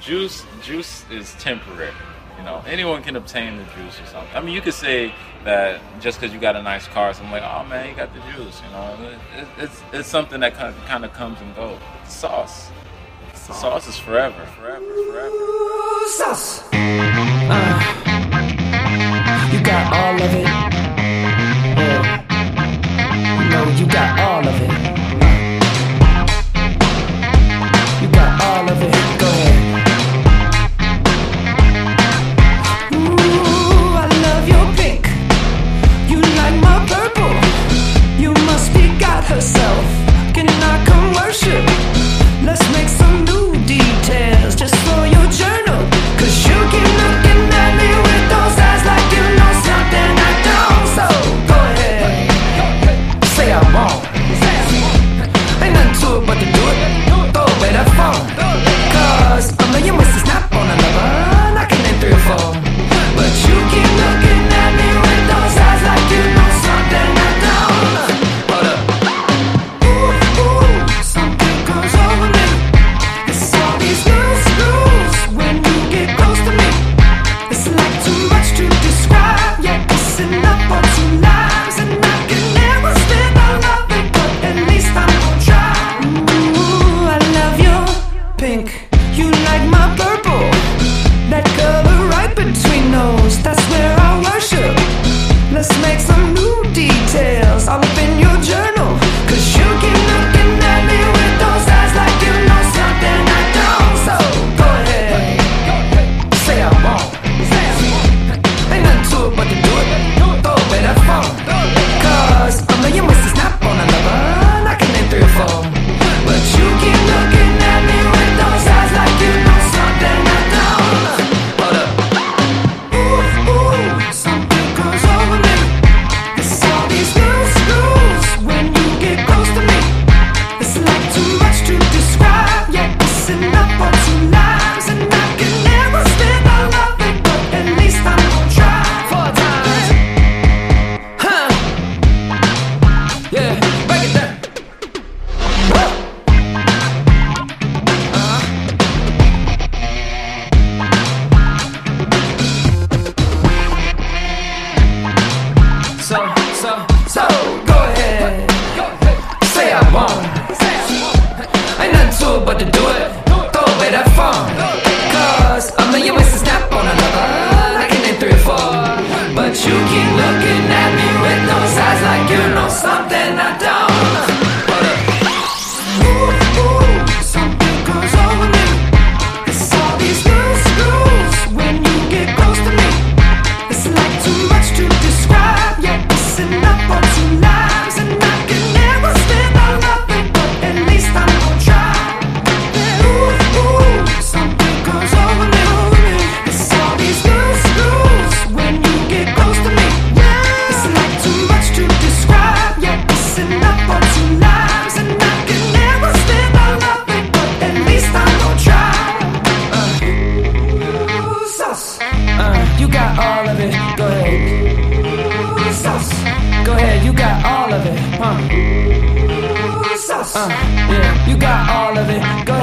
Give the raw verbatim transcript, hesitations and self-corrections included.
juice juice is temporary. You know, anyone can obtain the juice or something. I mean, you could say that just because you got a nice car, so I'm like, oh man, you got the juice. You know, it, it, it's it's something that kind of, kind of comes and goes. Sauce. sauce, sauce is forever, forever, forever. Sauce. Uh, you got all of it. Yeah. You know, you got all of it. You got all of it. Go ahead. Herself, can I come worship? Let's make some new details just for your journal. Cause you keep looking at me with those eyes like you know something I don't. So go ahead, say I won't. Ain't nothing to it but to do it. Throw away that phone. Cause a million ways to snap on a lover, I can name three or four. But you keep looking at me with those eyes like you know something I don't. Hold up. Uh, yeah, you got all of it. Go ahead.